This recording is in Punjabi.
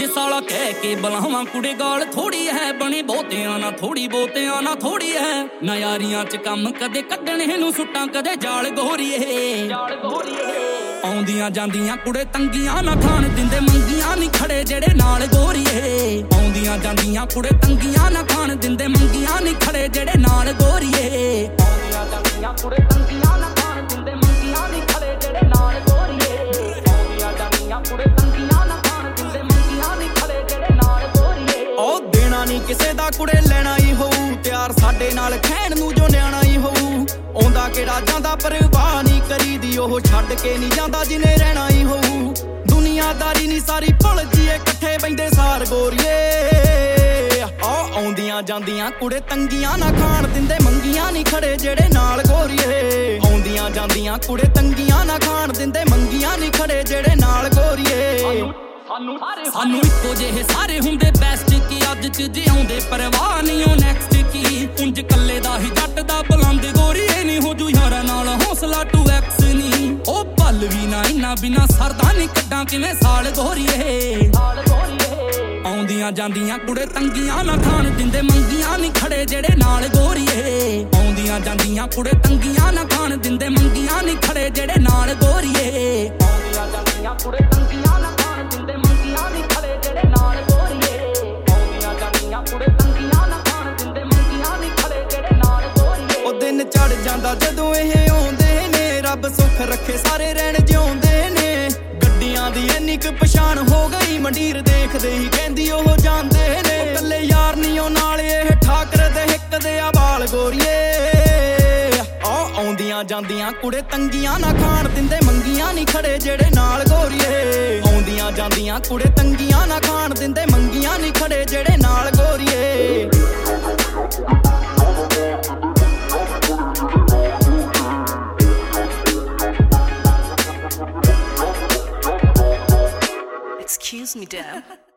ਸਾਲਾ ਕਹਿ ਕੇ ਬੁਲਾਵਾਂ ਕੁੜੇ ਗਾਲ ਥੋੜੀ ਹੈ ਬਣੀ ਬਹੁਤਿਆਂ ਨਾ ਥੋੜੀ ਬਹੁਤਿਆਂ ਨਾ ਥੋੜੀ ਹੈ ਨਾ ਯਾਰੀਆਂ ਚ ਕੰਮ ਕਦੇ ਕੱਢਣੇ ਨੂੰ ਸੁੱਟਾਂ ਕਦੇ ਜਾਲ ਗੋਰੀਏ ਆਉਂਦੀਆਂ ਜਾਂਦੀਆਂ ਕੁੜੇ ਤੰਗੀਆਂ ਨਾ ਖਾਣ ਦਿੰਦੇ ਮੰਗੀਆਂ ਨਹੀਂ ਖੜੇ ਜਿਹੜੇ ਨਾਲ ਗੋਰੀਏ ਆਉਂਦੀਆਂ ਜਾਂਦੀਆਂ ਕੁੜੇ ਤੰਗੀਆਂ ਨਾ ਖਾਣ ਦਿੰਦੇ ਮੰਗੀਆਂ ਨਹੀਂ ਖੜੇ ਜਿਹੜੇ ਨਾਲ ਗੋਰੀਏ ਆਉਂਦੀਆਂ ਜਾਂਦੀਆਂ ਕੁੜੇ ਤੰਗੀਆਂ ਨਾ ਖਾਣ ਦਿੰਦੇ ਮੰਗੀਆਂ ਨਹੀਂ ਖੜੇ ਜਿਹੜੇ ਨਾਲ ਗੋਰੀਏ ਆਉਂਦੀਆਂ ਜਾਂਦੀਆਂ ਕੁੜੇ ਤੰਗੀਆਂ ਨਾ ਖਾਣ ਦਿੰਦੇ ਮੰਗੀਆਂ ਨਹੀਂ ਖੜੇ ਜਿਹੜੇ ਨਾਲ ਗੋਰੀਏ ਉਹ ਦੇਣਾ ਨਹੀਂ ਕਿਸੇ ਦਾ ਕੁੜੇ ਲੈਣਾ ਹੀ ਹੋਊ ਤਿਆਰ ਸਾਡੇ ਨਾਲ ਖੈਣ ਨੂੰ ਜੋ ਨਿਆਣਾ ਹੀ ਹੋਊ ਆਉਂਦਾ ਕਿਹੜਾ ਜਾਂਦਾ ਪਰਵਾਹ ਨਹੀਂ ਕਰੀਦੀ ਉਹ ਛੱਡ ਕੇ ਨਹੀਂ ਜਾਂਦਾ ਜਿਨੇ ਰਹਿਣਾ ਹੀ ਹੋਊ ਦੁਨੀਆਦਾਰੀ ਨਹੀਂ ਸਾਰੀ ਭੁੱਲ ਜੀਏ ਇਕੱਠੇ ਬੈਂਦੇ ਸਾਰ ਗੋਰੀਏ ਆਉਂਦੀਆਂ ਜਾਂਦੀਆਂ ਕੁੜੇ ਤੰਗੀਆਂ ਨਾ ਖਾਣ ਦਿੰਦੇ ਮੰਗੀਆਂ ਨਹੀਂ ਖੜੇ ਜਿਹੜੇ ਨਾਲ ਗੋਰੀਏ ਆਉਂਦੀਆਂ ਜਾਂਦੀਆਂ ਕੁੜੇ ਤੰਗੀਆਂ ਨਾ ਖਾਣ ਦਿੰਦੇ ਮੰਗੀਆਂ ਨਹੀਂ ਖੜੇ ਜਿਹੜੇ ਨਾਲ ਗੋਰੀਏ ਸਾਨੂੰ ਇੱਕੋ ਜਿਹੇ ਸਾਰੇ ਹੁੰਦੇ ਬੈਸਟ ਕੀ ਅੱਜ ਚ ਜਿਉਂਦੇ ਪਰਵਾਹ ਨਹੀਂ ਉਹ ਨੈਕਸਟ ਕੀ ਪੁੰਜ ਕੱਲੇ ਦਾ ਹੀ ਜੱਟ ਦਾ ਬੁਲੰਦ ਗੋਰੀਏ ਨਹੀਂ ਹੋ ਜੂ ਯਾਰਾਂ ਨਾਲ ਹੌਸਲਾ 2x ਨਹੀਂ ਉਹ ਪਲ ਵੀ ਨਾ ਇੰਨਾ ਬਿਨਾ ਸਰਦਾ ਨਹੀਂ ਕੱਢਾਂ ਕਿਵੇਂ ਸਾਲ ਗੋਰੀਏ ਆਉਂਦੀਆਂ ਜਾਂਦੀਆਂ ਕੁੜੇ ਤੰਗੀਆਂ ਨਾ ਖਾਣ ਦਿੰਦੇ ਮੰਗੀਆਂ ਨਹੀਂ ਖੜੇ ਜਿਹੜੇ ਨਾਲ ਗੋਰੀਏ ਆਉਂਦੀਆਂ ਜਾਂਦੀਆਂ ਕੁੜੇ ਤੰਗੀਆਂ ਨਾ ਖਾਣ ਦਿੰਦੇ ਮੰਗੀਆਂ ਨਹੀਂ ਖੜੇ ਜਿਹੜੇ ਨਾਲ ਗੋਰੀਏ ਆਉਂਦੀਆਂ ਜਾਂਦੀਆਂ ਕੁੜੇ ਤੰਗੀਆਂ ਨਾ ਖਾਣ ਦਿੰਦੇ ਮੰਗੀਆਂ ਨਹੀਂ ਖੜੇ ਜਿਹੜੇ ਨਾਲ ਗੋਰੀਏ ਆਉਂਦੀਆਂ ਜਾਂਦੀਆਂ ਕੁੜੇ ਤੰਗੀਆਂ ਨਾ ਖਾਣ ਦਿੰਦੇ ਮੰਗੀਆਂ ਨਹੀਂ ਖੜੇ ਜਿਹੜੇ ਨਾਲ ਗੋਰੀਏ ਉਹ ਦਿਨ ਚੜ ਜਾਂਦਾ ਜਦੋਂ ਇਹ ਆਉਂਦੇ ਨੇ ਰੱਬ ਸੁੱਖ ਰੱਖੇ ਸਾਰੇ ਰਹਿਣ ਜਿਉਂਦੇ ਨੇ ਗੱਡੀਆਂ ਦੀ ਇੰਨੀ ਕੁ ਪਛਾਣ ਹੋ ਗਈ ਮੰਡੀਰ ਦੇਖਦੇ ਹੀ ਕਹਿੰਦੀ ਉਹ ਜਾਂਦੇ ਨੇ ਇਕੱਲੇ ਯਾਰ ਨਹੀਂ ਉਹ ਨਾਲ ਇਹ ਠਾਕਰ ਦੇ ਹਿੱਕ ਦੇ ਆ ਵਾਲ ਗੋਰੀਏ ਆਉਂਦੀਆਂ ਜਾਂਦੀਆਂ ਕੁੜੇ ਤੰਗੀਆਂ ਨਾ ਖਾਣ ਦਿੰਦੇ ਮੰਗੀਆਂ ਨਹੀਂ ਖੜੇ ਜਿਹੜੇ ਨਾਲ ਗੋਰੀਏ ਆਉਂਦੀਆਂ ਜਾਂਦੀਆਂ ਕੁੜੇ ਤੰਗੀਆਂ ਨਾ ਖਾਣ ਦਿੰਦੇ ਮੰਗੀਆਂ ਨਹੀਂ ਖੜੇ ਜਿਹੜੇ ਨਾਲ ਗੋਰੀਏ Excuse me, Deb.